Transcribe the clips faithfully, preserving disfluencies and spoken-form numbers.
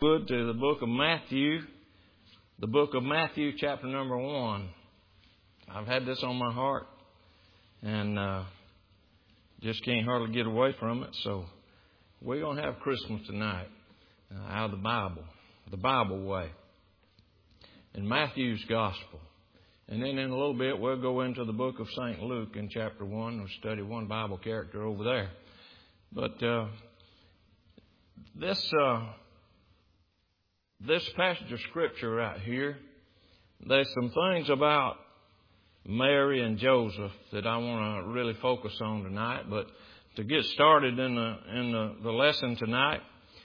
Would to the book of Matthew, the book of Matthew, chapter number one. I've had this on my heart and uh, just can't hardly get away from it. So we're going to have Christmas tonight uh, out of the Bible, the Bible way, in Matthew's Gospel. And then in a little bit we'll go into the book of Saint Luke in chapter one. We'll study one Bible character over there. But uh, this... Uh, This passage of Scripture right here, there's some things about Mary and Joseph that I want to really focus on tonight. But to get started in the in the, the lesson tonight,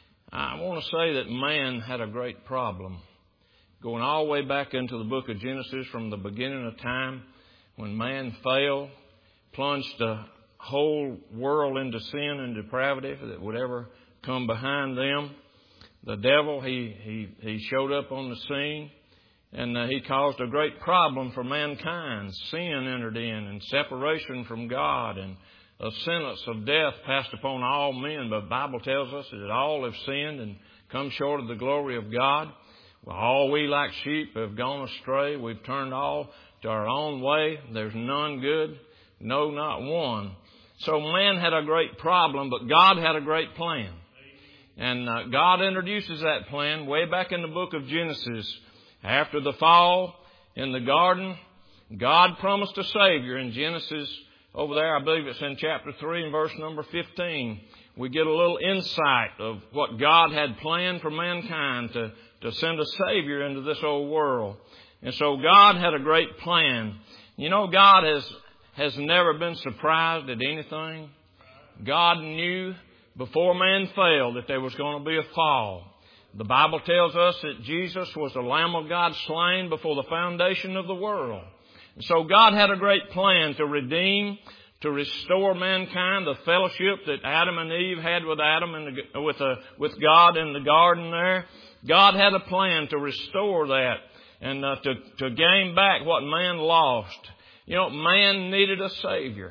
I want to say that man had a great problem. Going all the way back into the book of Genesis, from the beginning of time, when man fell, plunged the whole world into sin and depravity that would ever come behind them. The devil, he, he, he showed up on the scene, and uh, he caused a great problem for mankind. Sin entered in, and separation from God, and a sentence of death passed upon all men. But the Bible tells us that all have sinned and come short of the glory of God. Well, all we like sheep have gone astray. We've turned all to our own way. There's none good, no, not one. So man had a great problem, but God had a great plan. And uh, God introduces that plan way back in the book of Genesis. After the fall in the garden, God promised a Savior. In Genesis, over there, I believe it's in chapter three and verse number fifteen, we get a little insight of what God had planned for mankind to, to send a Savior into this old world. And so God had a great plan. You know, God has, has never been surprised at anything. God knew before man fell that there was going to be a fall. The Bible tells us that Jesus was the Lamb of God slain before the foundation of the world. And so God had a great plan to redeem, to restore mankind, the fellowship that Adam and Eve had with Adam and the, with a, with God in the garden there. God had a plan to restore that and uh, to, to gain back what man lost. You know, man needed a Savior.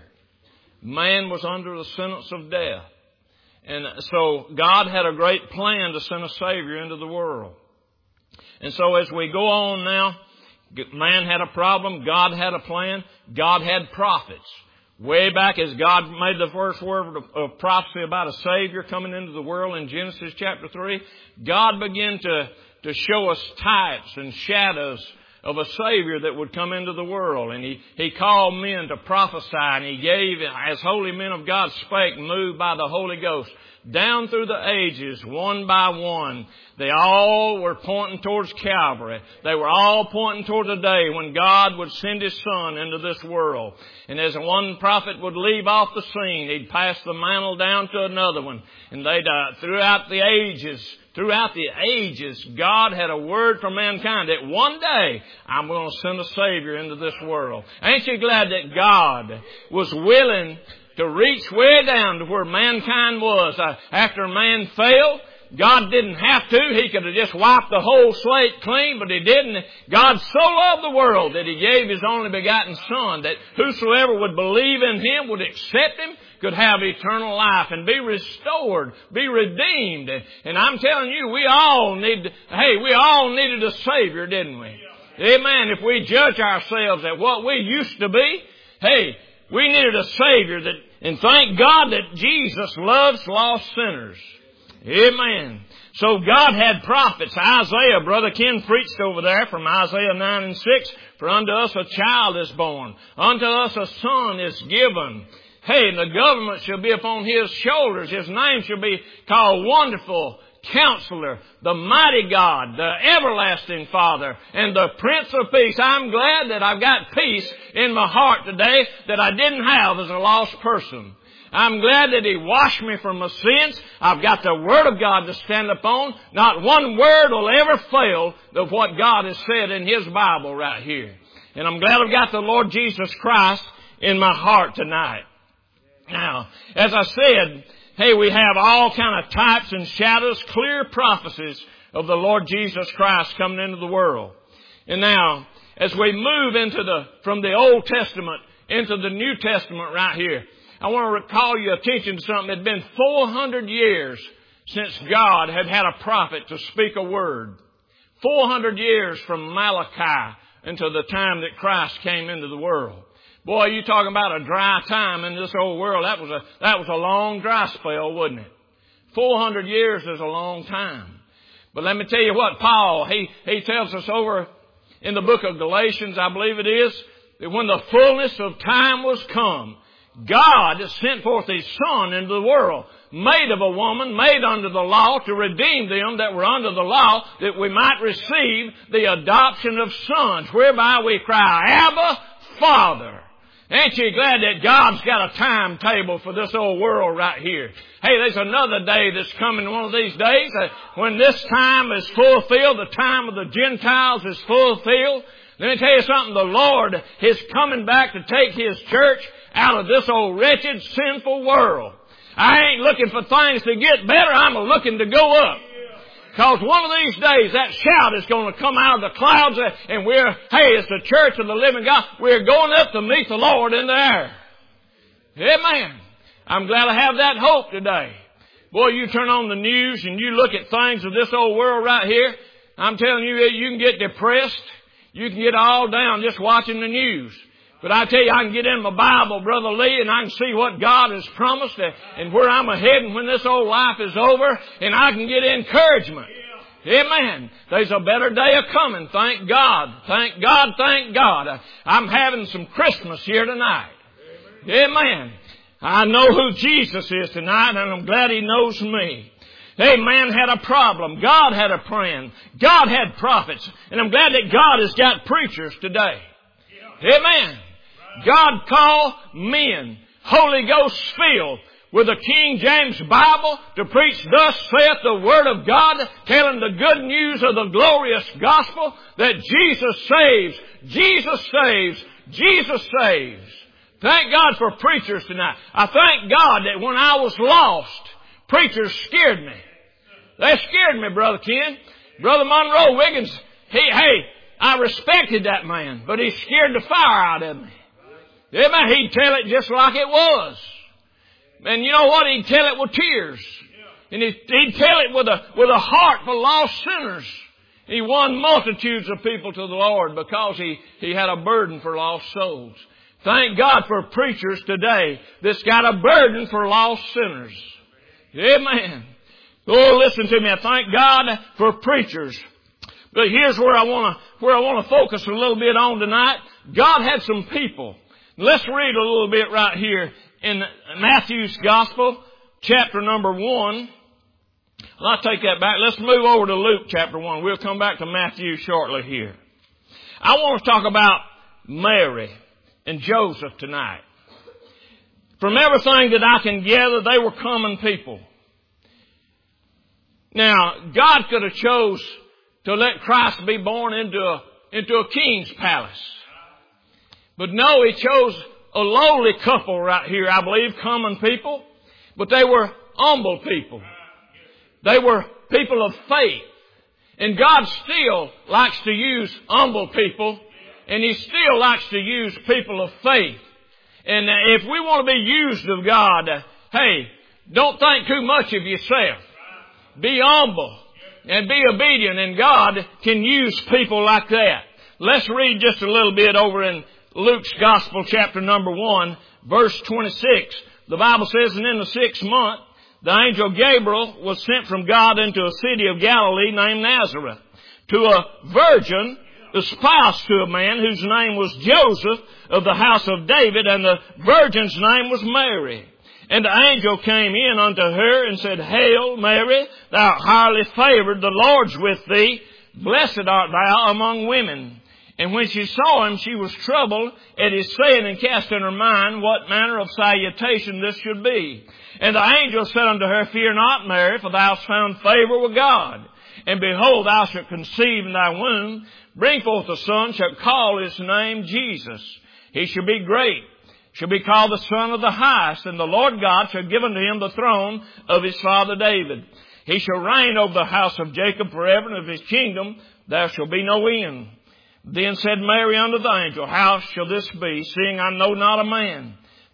Man was under the sentence of death. And so God had a great plan to send a Savior into the world. And so as we go on now, man had a problem, God had a plan, God had prophets. Way back as God made the first word of prophecy about a Savior coming into the world in Genesis chapter three, God began to, to show us types and shadows of a Savior that would come into the world. And He, He called men to prophesy, and He gave, as holy men of God spake, moved by the Holy Ghost, down through the ages, one by one. They all were pointing towards Calvary. They were all pointing toward the day when God would send His Son into this world. And as one prophet would leave off the scene, he'd pass the mantle down to another one. And they'd, uh, throughout the ages, Throughout the ages, God had a word for mankind that one day I'm going to send a Savior into this world. Ain't you glad that God was willing to reach way down to where mankind was? Uh, after man failed, God didn't have to. He could have just wiped the whole slate clean, but He didn't. God so loved the world that He gave His only begotten Son, that whosoever would believe in Him, would accept Him, could have eternal life and be restored, be redeemed. And I'm telling you, we all need, hey, we all needed a Savior, didn't we? Amen. If we judge ourselves at what we used to be, hey, we needed a Savior that, and thank God that Jesus loves lost sinners. Amen. So God had prophets. Isaiah, Brother Ken preached over there from Isaiah nine and six. For unto us a child is born. Unto us a son is given. Hey, and the government shall be upon His shoulders. His name shall be called Wonderful Counselor, the Mighty God, the Everlasting Father, and the Prince of Peace. I'm glad that I've got peace in my heart today that I didn't have as a lost person. I'm glad that He washed me from my sins. I've got the Word of God to stand upon. Not one word will ever fail of what God has said in His Bible right here. And I'm glad I've got the Lord Jesus Christ in my heart tonight. Now, as I said, hey, we have all kind of types and shadows, clear prophecies of the Lord Jesus Christ coming into the world. And now, as we move into the, from the Old Testament into the New Testament right here, I want to call your attention to something that had been four hundred years since God had had a prophet to speak a word. four hundred years from Malachi until the time that Christ came into the world. Boy, you talking about a dry time in this old world. That was a, that was a long dry spell, wasn't it? four hundred years is a long time. But let me tell you what, Paul, he, he tells us over in the book of Galatians, I believe it is, that when the fullness of time was come, God sent forth His Son into the world, made of a woman, made under the law, to redeem them that were under the law, that we might receive the adoption of sons, whereby we cry, Abba, Father. Ain't you glad that God's got a timetable for this old world right here? Hey, there's another day that's coming one of these days uh, when this time is fulfilled, the time of the Gentiles is fulfilled. Let me tell you something, the Lord is coming back to take His church out of this old wretched, sinful world. I ain't looking for things to get better, I'm looking to go up. Because one of these days, that shout is going to come out of the clouds, and we're, hey, it's the church of the living God. We're going up to meet the Lord in the air. Amen. I'm glad I have that hope today. Boy, you turn on the news and you look at things of this old world right here. I'm telling you, you can get depressed. You can get all down just watching the news. But I tell you, I can get in my Bible, Brother Lee, and I can see what God has promised and where I'm heading when this old life is over, and I can get encouragement. Amen. There's a better day a coming. Thank God. Thank God. Thank God. I'm having some Christmas here tonight. Amen. I know who Jesus is tonight, and I'm glad He knows me. Hey, man had a problem. God had a plan. God had prophets. And I'm glad that God has got preachers today. Amen. God called men, Holy Ghost filled, with the King James Bible to preach, thus saith the Word of God, telling the good news of the glorious gospel that Jesus saves, Jesus saves, Jesus saves. Thank God for preachers tonight. I thank God that when I was lost, preachers scared me. They scared me, Brother Ken. Brother Monroe Wiggins, he, hey, I respected that man, but he scared the fire out of me. Amen. He'd tell it just like it was. And you know what? He'd tell it with tears. And he'd, he'd tell it with a, with a heart for lost sinners. He won multitudes of people to the Lord because he, he had a burden for lost souls. Thank God for preachers today that's got a burden for lost sinners. Amen. Oh, listen to me. I thank God for preachers. But here's where I want to where I want to focus a little bit on tonight. God had some people. Let's read a little bit right here in Matthew's Gospel, chapter number one. Well, I'll take that back. Let's move over to Luke chapter one. We'll come back to Matthew shortly here. I want to talk about Mary and Joseph tonight. From everything that I can gather, they were common people. Now, God could have chose to let Christ be born into a, into a king's palace. But no, He chose a lowly couple right here, I believe, common people. But they were humble people. They were people of faith. And God still likes to use humble people. And He still likes to use people of faith. And if we want to be used of God, hey, don't think too much of yourself. Be humble and be obedient, and God can use people like that. Let's read just a little bit over in Luke's Gospel, chapter number one, verse twenty-six. The Bible says, and in the sixth month, the angel Gabriel was sent from God into a city of Galilee named Nazareth, to a virgin espoused to a man whose name was Joseph of the house of David, and the virgin's name was Mary. And the angel came in unto her and said, Hail, Mary, thou art highly favored, the Lord's with thee. Blessed art thou among women. And when she saw him, she was troubled at his saying, and cast in her mind what manner of salutation this should be. And the angel said unto her, Fear not, Mary, for thou hast found favor with God. And behold, thou shalt conceive in thy womb, bring forth a son, shalt call his name Jesus. He shall be great, shall be called the Son of the Highest, and the Lord God shall give unto him the throne of his father David. He shall reign over the house of Jacob forever, and of his kingdom there shall be no end. Then said Mary unto the angel, How shall this be, seeing I know not a man?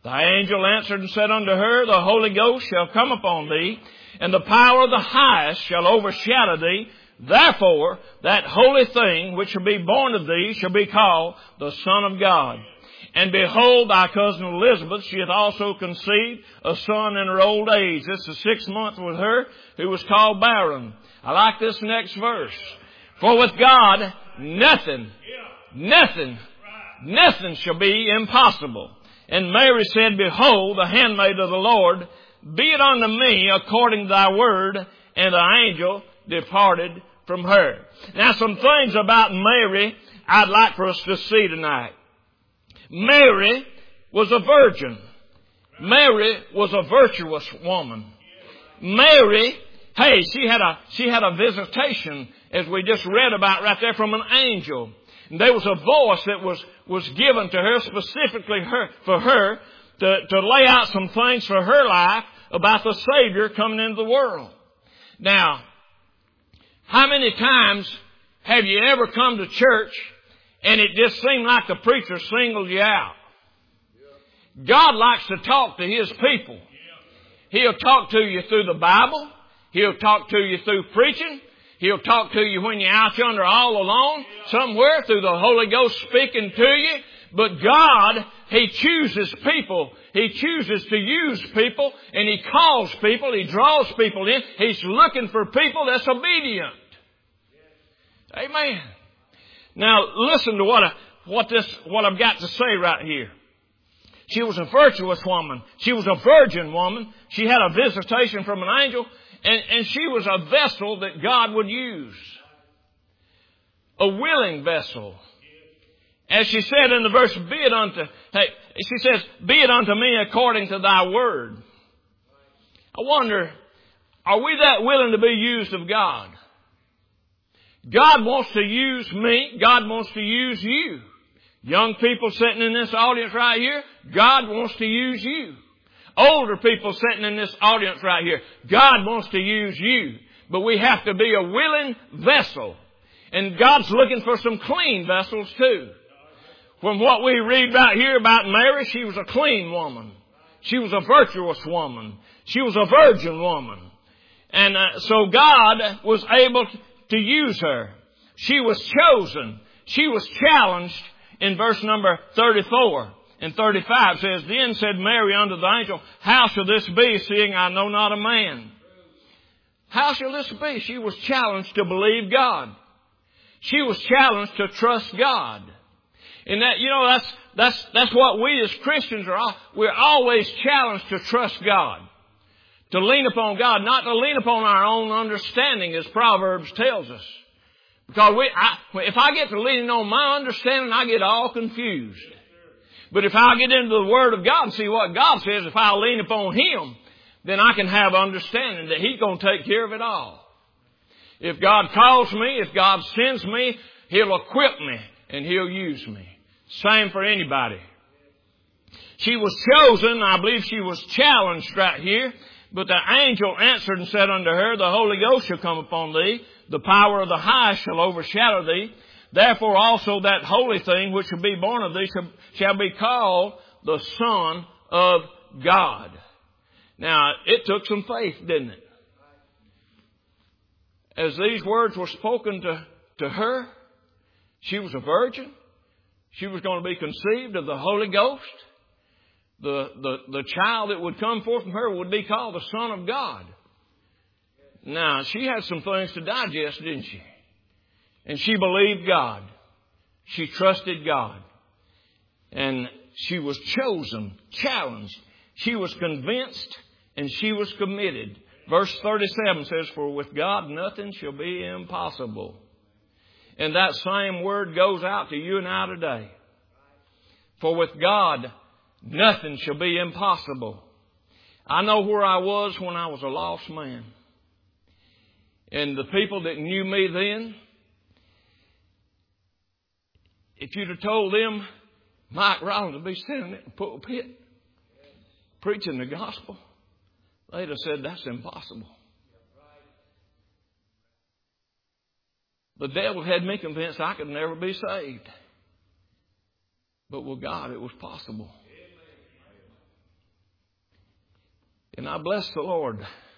The angel answered and said unto her, The Holy Ghost shall come upon thee, and the power of the highest shall overshadow thee. Therefore, that holy thing which shall be born of thee shall be called the Son of God. And behold, thy cousin Elizabeth, she hath also conceived a son in her old age. This is the sixth month with her, who was called barren. I like this next verse. For with God, nothing, nothing, nothing shall be impossible. And Mary said, Behold, the handmaid of the Lord, be it unto me according to thy word. And the angel departed from her. Now, some things about Mary I'd like for us to see tonight. Mary was a virgin. Mary was a virtuous woman. Mary, hey, she had a, she had a visitation, as we just read about right there, from an angel. And there was a voice that was, was given to her, specifically her, for her, to, to lay out some things for her life about the Savior coming into the world. Now, how many times have you ever come to church and it just seemed like the preacher singled you out? God likes to talk to His people. He'll talk to you through the Bible. He'll talk to you through preaching. He'll talk to you when you're out yonder all alone, somewhere, through the Holy Ghost speaking to you. But God, He chooses people. He chooses to use people, and He calls people. He draws people in. He's looking for people that's obedient. Amen. Now, listen to what I, what this what I've got to say right here. She was a virtuous woman. She was a virgin woman. She had a visitation from an angel, and, and she was a vessel that God would use. A willing vessel. As she said in the verse, be it unto, hey, she says, be it unto me according to thy word. I wonder, are we that willing to be used of God? God wants to use me. God wants to use you. Young people sitting in this audience right here, God wants to use you. Older people sitting in this audience right here, God wants to use you. But we have to be a willing vessel. And God's looking for some clean vessels too. From what we read right here about Mary, she was a clean woman. She was a virtuous woman. She was a virgin woman. And uh, so God was able to use her. She was chosen. She was challenged in verse number thirty-four. And thirty-five says, Then said Mary unto the angel, How shall this be, seeing I know not a man? How shall this be? She was challenged to believe God. She was challenged to trust God. And that, you know, that's, that's, that's what we as Christians are. All, we're always challenged to trust God. To lean upon God, not to lean upon our own understanding, as Proverbs tells us. Because we, I, if I get to leaning on my understanding, I get all confused. But if I get into the Word of God and see what God says, if I lean upon Him, then I can have understanding that He's going to take care of it all. If God calls me, if God sends me, He'll equip me and He'll use me. Same for anybody. She was chosen. I believe she was challenged right here. But the angel answered and said unto her, The Holy Ghost shall come upon thee. The power of the highest shall overshadow thee. Therefore also that holy thing which shall be born of thee shall, shall be called the Son of God. Now, it took some faith, didn't it? As these words were spoken to, to her, she was a virgin. She was going to be conceived of the Holy Ghost. The, the, the child that would come forth from her would be called the Son of God. Now, she had some things to digest, didn't she? And she believed God. She trusted God. And she was chosen, challenged. She was convinced, and she was committed. Verse thirty-seven says, For with God nothing shall be impossible. And that same word goes out to you and I today. For with God nothing shall be impossible. I know where I was when I was a lost man. And the people that knew me then, if you'd have told them Mike Rollins would be sitting in the pulpit preaching the gospel, they'd have said, that's impossible. The devil had me convinced I could never be saved. But with God, it was possible. And I bless the Lord.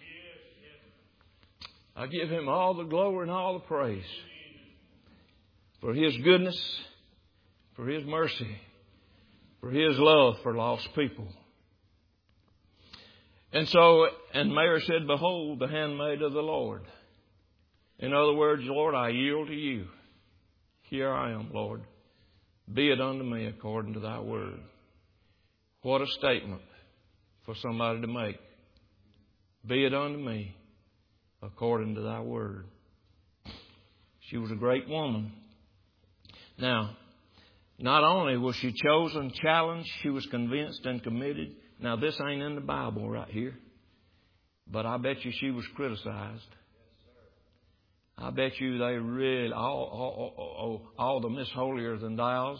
I give Him all the glory and all the praise for His goodness, for His mercy, for His love for lost people. And so, and Mary said, behold, the handmaid of the Lord. In other words, Lord, I yield to you. Here I am, Lord. Be it unto me according to thy word. What a statement for somebody to make. Be it unto me according to thy word. She was a great woman. Now, not only was she chosen, challenged, she was convinced and committed. Now, this ain't in the Bible right here, but I bet you she was criticized. I bet you they really, all, all, all, all the Miss Holier than Thous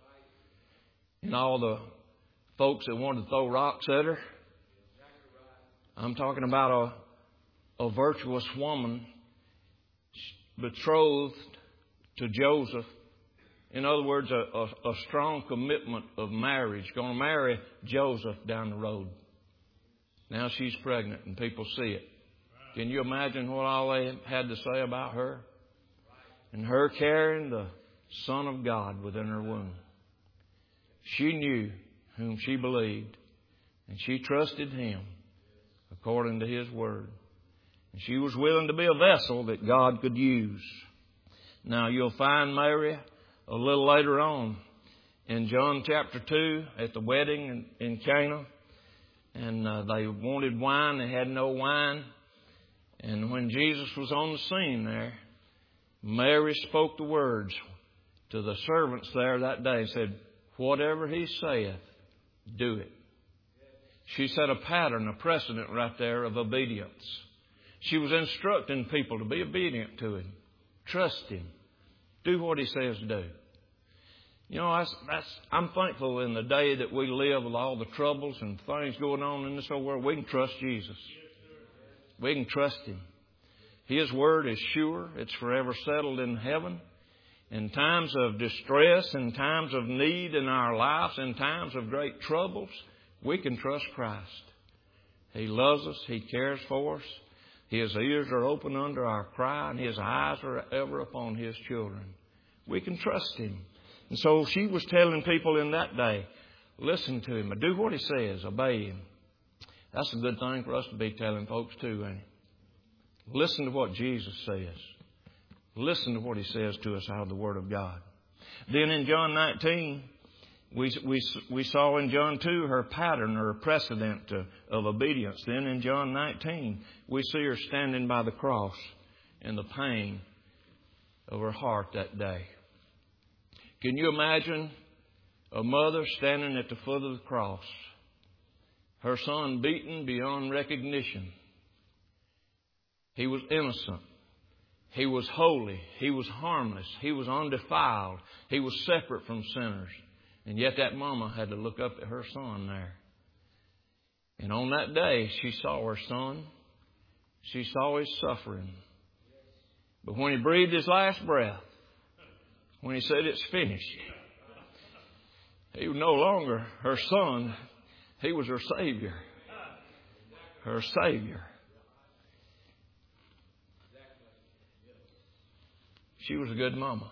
and all the folks that wanted to throw rocks at her. I'm talking about a, a virtuous woman betrothed to Joseph. In other words, a, a, a strong commitment of marriage. Going to marry Joseph down the road. Now she's pregnant and people see it. Can you imagine what all they had to say about her? And her carrying the Son of God within her womb. She knew whom she believed. And she trusted Him according to His word. And she was willing to be a vessel that God could use. Now you'll find Mary a little later on in John chapter two at the wedding in, in Cana. And uh, they wanted wine. They had no wine. And when Jesus was on the scene there, Mary spoke the words to the servants there that day and said, whatever He saith, do it. She set a pattern, a precedent right there of obedience. She was instructing people to be obedient to Him. Trust Him. Do what He says do. You know, that's, that's, I'm thankful in the day that we live with all the troubles and things going on in this whole world, we can trust Jesus. We can trust Him. His word is sure. It's forever settled in heaven. In times of distress, in times of need in our lives, in times of great troubles, we can trust Christ. He loves us. He cares for us. His ears are open under our cry, and His eyes are ever upon His children. We can trust Him. And so she was telling people in that day, listen to Him, do what He says, obey Him. That's a good thing for us to be telling folks too, ain't it? Listen to what Jesus says. Listen to what He says to us out of the Word of God. Then in John nineteen, we we we saw in John two her pattern or precedent to, of obedience. Then in John nineteen, we see her standing by the cross in the pain of her heart that day. Can you imagine a mother standing at the foot of the cross? Her son beaten beyond recognition. He was innocent. He was holy. He was harmless. He was undefiled. He was separate from sinners. And yet that mama had to look up at her son there. And on that day, she saw her son. She saw his suffering. But when he breathed his last breath, when he said it's finished, he was no longer her son. He was her Savior. Her Savior. She was a good mama.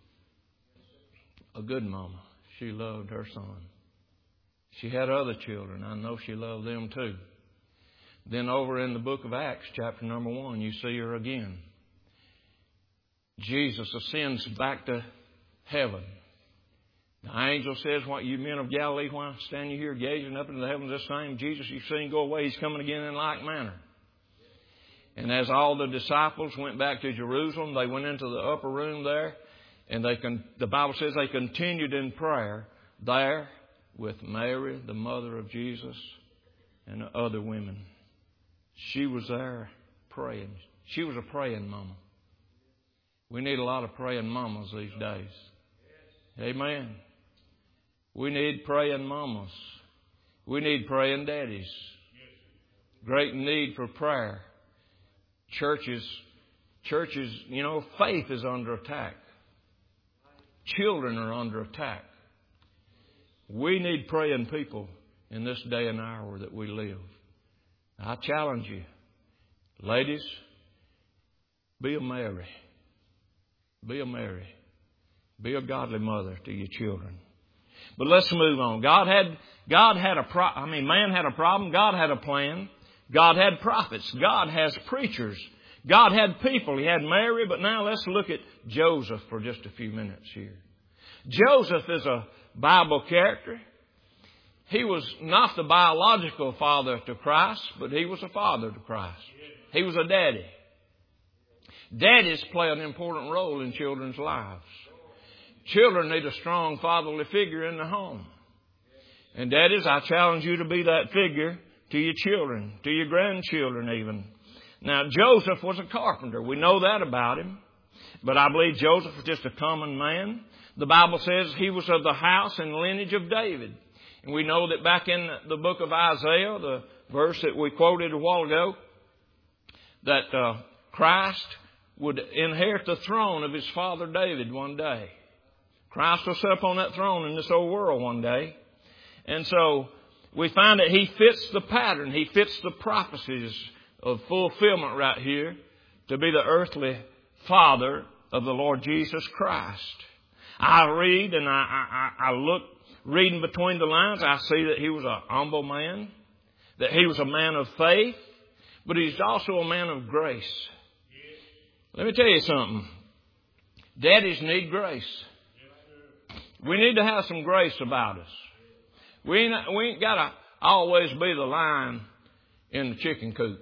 A good mama. She loved her son. She had other children. I know she loved them too. Then over in the book of Acts, chapter number one, you see her again. Jesus ascends back to heaven. The angel says, what you men of Galilee, why stand you here gazing up into the heavens? This same Jesus you've seen go away, He's coming again in like manner. And as all the disciples went back to Jerusalem, they went into the upper room there. And they con- the Bible says they continued in prayer there with Mary, the mother of Jesus, and the other women. She was there praying. She was a praying mama. We need a lot of praying mamas these days. Amen. We need praying mamas. We need praying daddies. Great need for prayer. Churches, churches, you know, faith is under attack. Children are under attack. We need praying people in this day and hour that we live. I challenge you, ladies, be a Mary. Be a Mary. Be a godly mother to your children. But let's move on. God had, God had a pro- I mean, man had a problem. God had a plan. God had prophets. God has preachers. God had people. He had Mary, but now let's look at Joseph for just a few minutes here. Joseph is a Bible character. He was not the biological father to Christ, but he was a father to Christ. He was a daddy. Daddies play an important role in children's lives. Children need a strong fatherly figure in the home. And daddies, I challenge you to be that figure to your children, to your grandchildren even. Now, Joseph was a carpenter. We know that about him. But I believe Joseph was just a common man. The Bible says he was of the house and lineage of David. And we know that back in the book of Isaiah, the verse that we quoted a while ago, that uh, Christ would inherit the throne of his father David one day. Christ will sit up on that throne in this old world one day. And so we find that he fits the pattern. He fits the prophecies of fulfillment right here to be the earthly father of the Lord Jesus Christ. I read and I, I, I look, reading between the lines, I see that he was a humble man, that he was a man of faith, but he's also a man of grace. Let me tell you something. Daddies need grace. We need to have some grace about us. We ain't, we ain't got to always be the lion in the chicken coop.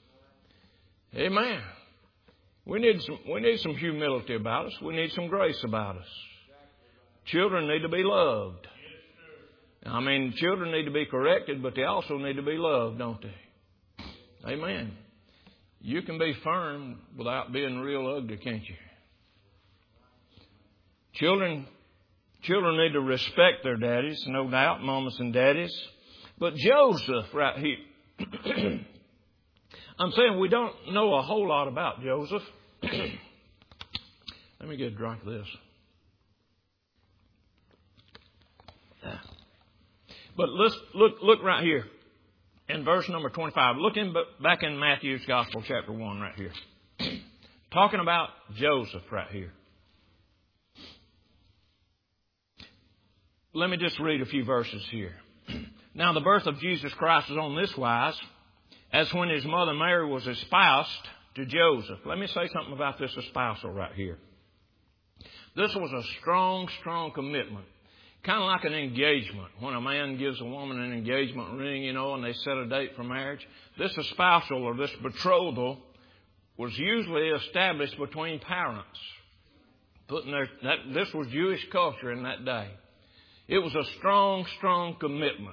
Amen. We need some, we need some humility about us. We need some grace about us. Children need to be loved. I mean, children need to be corrected, but they also need to be loved, don't they? Amen. You can be firm without being real ugly, can't you? Children, children need to respect their daddies, no doubt, mamas and daddies. But Joseph right here, I'm saying we don't know a whole lot about Joseph. Let me get a drink of this. But let's look, look right here in verse number twenty-five. Look in, back in Matthew's Gospel, chapter one, right here. Talking about Joseph right here. Let me just read a few verses here. Now, the birth of Jesus Christ is on this wise, as when his mother Mary was espoused to Joseph. Let me say something about this espousal right here. This was a strong, strong commitment. Kind of like an engagement. When a man gives a woman an engagement ring, you know, and they set a date for marriage. This espousal or this betrothal was usually established between parents. Putting their, that, this was Jewish culture in that day. It was a strong, strong commitment.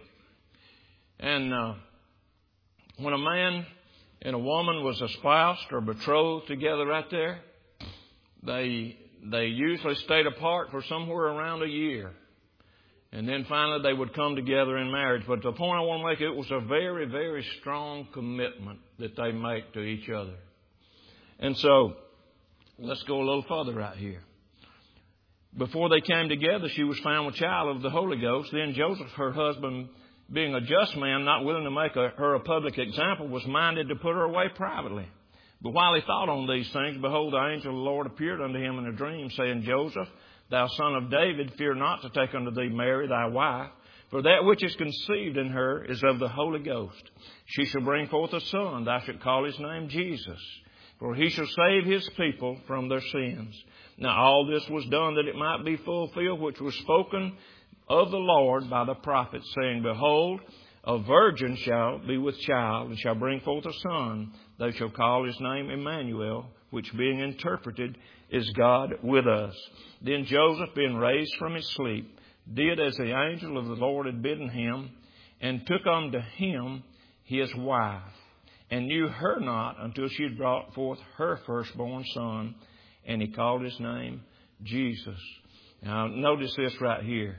And uh, when a man and a woman was espoused or betrothed together right there, they they usually stayed apart for somewhere around a year. And then finally they would come together in marriage. But the point I want to make, it was a very, very strong commitment that they make to each other. And so, let's go a little further right here. Before they came together, she was found with child of the Holy Ghost. Then Joseph, her husband, being a just man, not willing to make a, her a public example, was minded to put her away privately. But while he thought on these things, behold, the angel of the Lord appeared unto him in a dream, saying, Joseph, thou son of David, fear not to take unto thee Mary thy wife, for that which is conceived in her is of the Holy Ghost. She shall bring forth a son, thou shalt call his name Jesus, for he shall save his people from their sins. Now all this was done that it might be fulfilled, which was spoken of the Lord by the prophet, saying, Behold, a virgin shall be with child, and shall bring forth a son. They shall call his name Emmanuel, which being interpreted is God with us. Then Joseph, being raised from his sleep, did as the angel of the Lord had bidden him, and took unto him his wife, and knew her not until she had brought forth her firstborn son, and he called his name Jesus. Now notice this right here.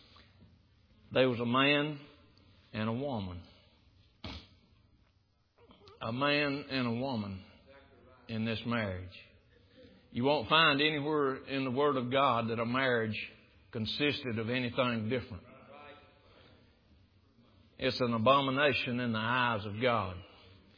There was a man and a woman. A man and a woman in this marriage. You won't find anywhere in the Word of God that a marriage consisted of anything different. It's an abomination in the eyes of God.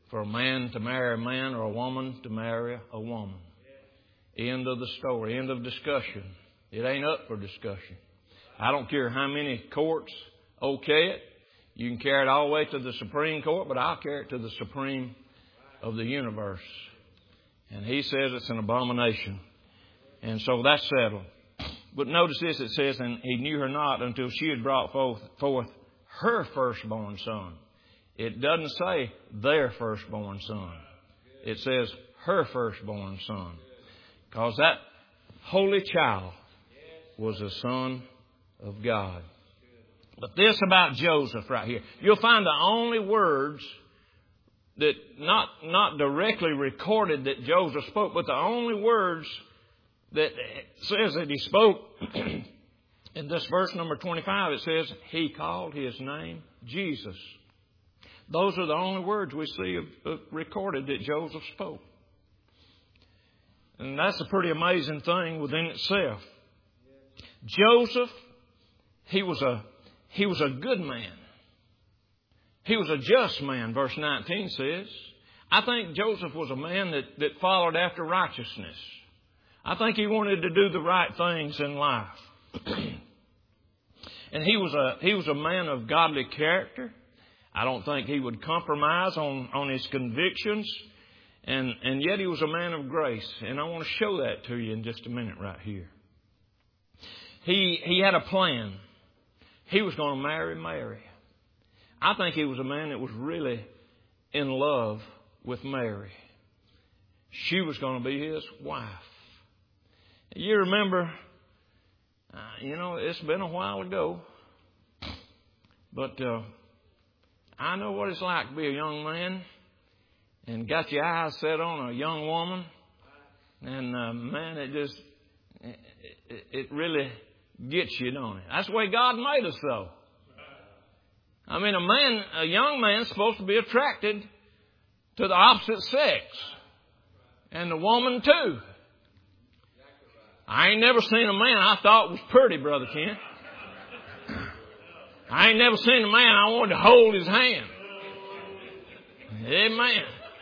for a man to marry a man or a woman to marry a woman. End of the story. End of discussion. It ain't up for discussion. I don't care how many courts okay it. You can carry it all the way to the Supreme Court, but I'll carry it to the Supreme of the universe. And he says it's an abomination. And so that's settled. But notice this, it says, and he knew her not until she had brought forth, forth her firstborn son. It doesn't say their firstborn son. It says her firstborn son. Because that holy child was a son of God. But this about Joseph right here. You'll find the only words that not, not directly recorded that Joseph spoke, but the only words that says that he spoke in this verse number twenty-five, it says he called his name Jesus. Those are the only words we see of, of recorded that Joseph spoke. And that's a pretty amazing thing within itself. Joseph, he was a he was a good man. He was a just man, verse nineteen says. I think Joseph was a man that, that followed after righteousness. I think he wanted to do the right things in life. And he was a he was a man of godly character. I don't think he would compromise on, on his convictions. And, and yet he was a man of grace. And I want to show that to you in just a minute right here. He, he had a plan. He was going to marry Mary. I think he was a man that was really in love with Mary. She was going to be his wife. You remember, uh, you know, it's been a while ago. But uh, I know what it's like to be a young man and got your eyes set on a young woman. And, uh, man, it just, it, it really gets you, don't it? That's the way God made us, though. I mean, a man, a young man's supposed to be attracted to the opposite sex. And the woman, too. I ain't never seen a man I thought was pretty, Brother Kent. I ain't never seen a man I wanted to hold his hand. Amen.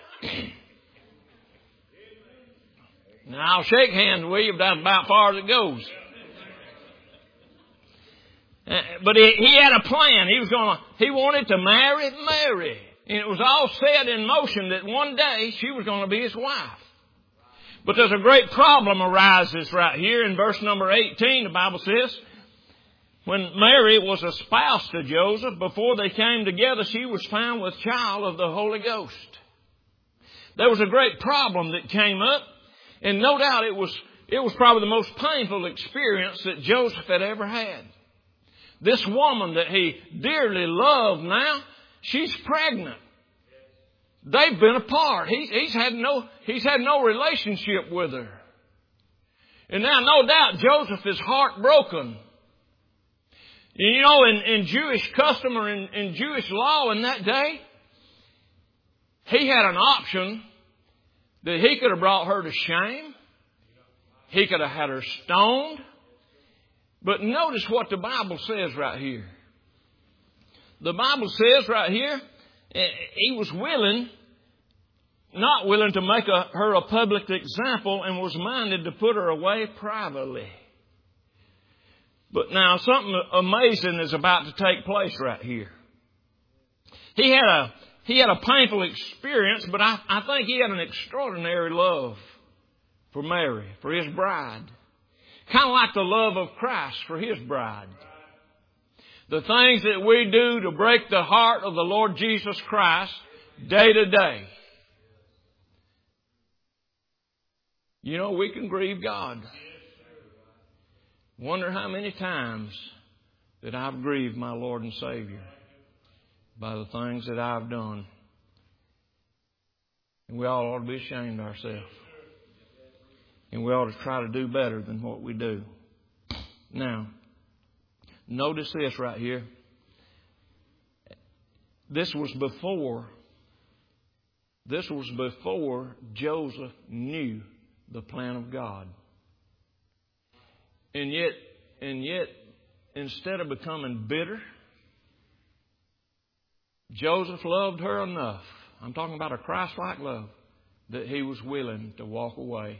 Now, I'll shake hands with you, but that's about as far as it goes. Uh, but he, he had a plan. He was going to, he wanted to marry Mary. And it was all set in motion that one day she was going to be his wife. But there's a great problem arises right here in verse number eighteen. The Bible says, when Mary was espoused to Joseph, before they came together, she was found with child of the Holy Ghost. There was a great problem that came up, and no doubt it was, it was probably the most painful experience that Joseph had ever had. This woman that he dearly loved now, she's pregnant. They've been apart. He, he's had no, he's had no relationship with her. And now, no doubt, Joseph is heartbroken. You know, in, in Jewish custom or in, in Jewish law in that day, he had an option that he could have brought her to shame. He could have had her stoned. But notice what the Bible says right here. The Bible says right here, he was willing, not willing to make a, her a public example, and was minded to put her away privately. But now something amazing is about to take place right here. He had a, he had a painful experience, but I, I think he had an extraordinary love for Mary, for his bride. Kind of like the love of Christ for his bride. The things that we do to break the heart of the Lord Jesus Christ day to day. You know, we can grieve God. Wonder how many times that I've grieved my Lord and Savior by the things that I've done. And we all ought to be ashamed of ourselves. And we ought to try to do better than what we do. Now, notice this right here. This was before, this was before Joseph knew the plan of God. And yet, and yet, instead of becoming bitter, Joseph loved her enough I'm talking about a Christ-like love, that he was willing to walk away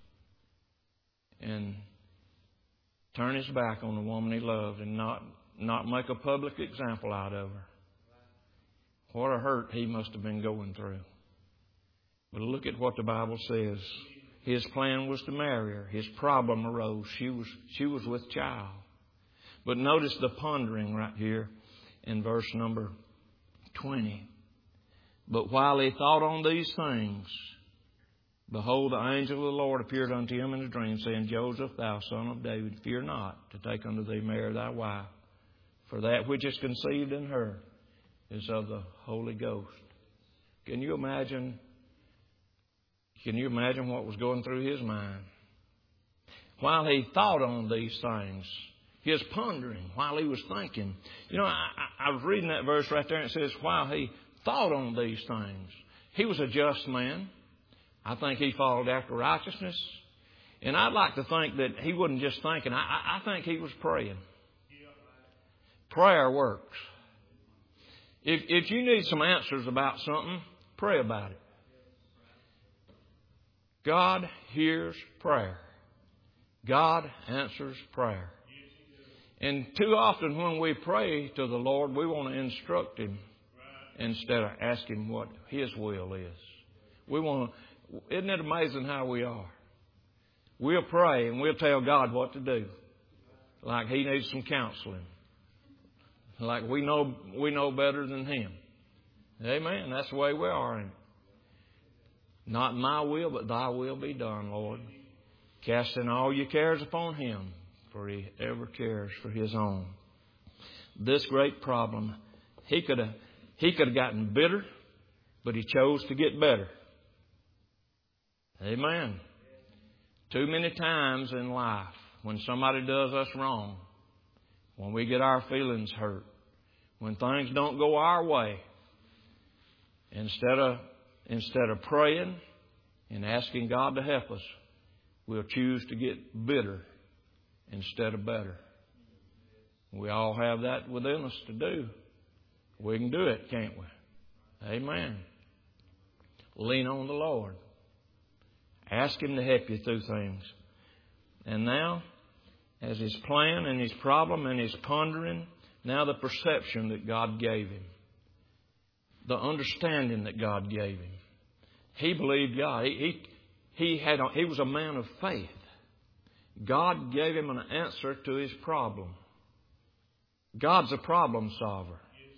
and turn his back on the woman he loved and not, not make a public example out of her. What a hurt he must have been going through. But look at what the Bible says. His plan was to marry her. His problem arose. She was, she was with child. But notice the pondering right here in verse number twenty. But while he thought on these things, behold, the angel of the Lord appeared unto him in a dream, saying, Joseph, thou son of David, fear not to take unto thee Mary thy wife, for that which is conceived in her is of the Holy Ghost. Can you imagine? Can you imagine what was going through his mind? While he thought on these things, his pondering, while he was thinking. You know, I, I was reading that verse right there, and it says, while he thought on these things. He was a just man. I think he followed after righteousness. And I'd like to think that he wasn't just thinking. I, I, I think he was praying. Prayer works. If, if you need some answers about something, pray about it. God hears prayer. God answers prayer. And too often when we pray to the Lord, we want to instruct Him instead of asking what His will is. We want to, isn't it amazing how we are? We'll pray and we'll tell God what to do. Like He needs some counseling. Like we know we know better than Him. Amen. That's the way we are. Ain't it? Not my will, but Thy will be done, Lord. Casting all your cares upon Him, for He ever cares for His own. This great problem, He could have He could have gotten bitter, but He chose to get better. Amen. Too many times in life, when somebody does us wrong, when we get our feelings hurt, when things don't go our way, instead of instead of praying and asking God to help us, we'll choose to get bitter instead of better. We all have that within us to do. We can do it, can't we? Amen. Lean on the Lord. Ask Him to help you through things. And now, as His plan and His problem and His pondering, now the perception that God gave him. The understanding that God gave him. He believed God. He, he, he, had a, he was a man of faith. God gave him an answer to his problem. God's a problem solver.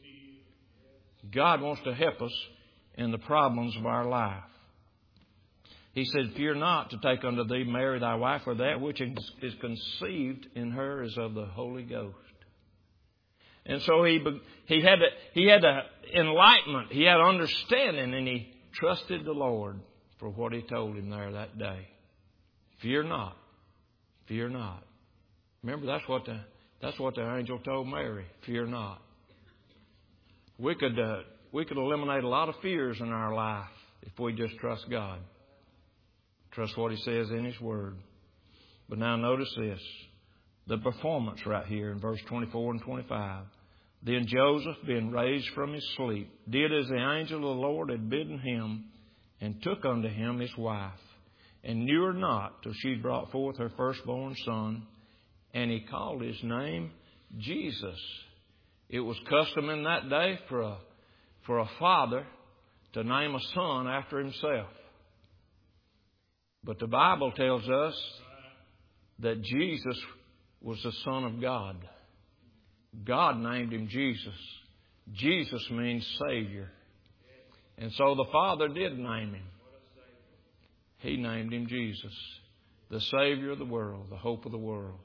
God wants to help us in the problems of our life. He said, fear not to take unto thee Mary thy wife, for that which is conceived in her is of the Holy Ghost. And so he he had a, he had a enlightenment, he had understanding, and he trusted the Lord for what He told him there that day. Fear not, fear not. Remember, that's what the that's what the angel told Mary. Fear not. We could uh, we could eliminate a lot of fears in our life if we just trust God, trust what He says in His Word. But now notice this. The performance right here in verse twenty-four and twenty-five. Then Joseph, being raised from his sleep, did as the angel of the Lord had bidden him, and took unto him his wife, and knew her not till she brought forth her firstborn son, and he called his name Jesus. It was custom in that day for a, for a father to name a son after himself. But the Bible tells us that Jesus was the Son of God. God named Him Jesus. Jesus means Savior. And so the Father did name Him. He named Him Jesus, the Savior of the world, the hope of the world.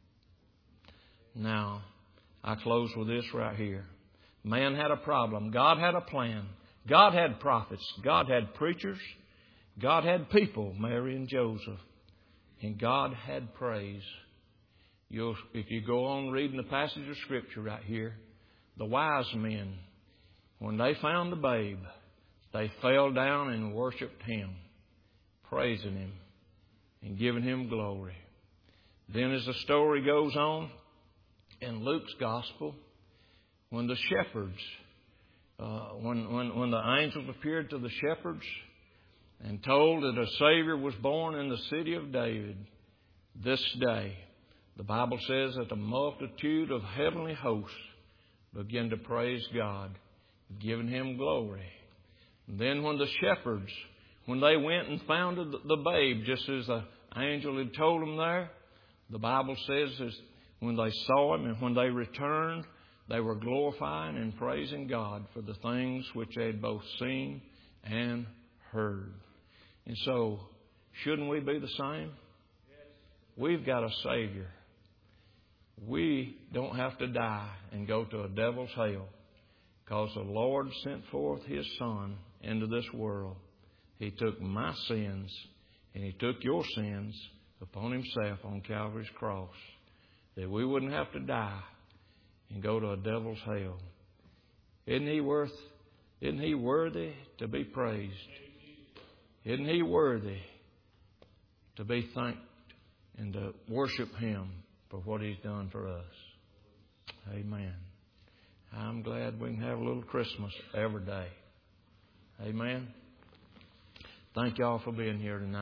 Now, I close with this right here. Man had a problem. God had a plan. God had prophets. God had preachers. God had people, Mary and Joseph. And God had praise. You'll, if you go on reading the passage of Scripture right here, the wise men, when they found the babe, they fell down and worshiped Him, praising Him and giving Him glory. Then as the story goes on in Luke's Gospel, when the shepherds uh, when, when, when the angels appeared to the shepherds and told that a Savior was born in the city of David this day, the Bible says that a multitude of heavenly hosts began to praise God, giving Him glory. And then when the shepherds, when they went and found the babe, just as the angel had told them there, the Bible says that when they saw Him and when they returned, they were glorifying and praising God for the things which they had both seen and heard. And so, shouldn't we be the same? We've got a Savior. We don't have to die and go to a devil's hell, because the Lord sent forth His Son into this world. He took my sins and He took your sins upon Himself on Calvary's cross, that we wouldn't have to die and go to a devil's hell. Isn't He worth, isn't He worthy to be praised? Isn't He worthy to be thanked and to worship Him for what He's done for us? Amen. I'm glad we can have a little Christmas every day. Amen. Thank y'all for being here tonight.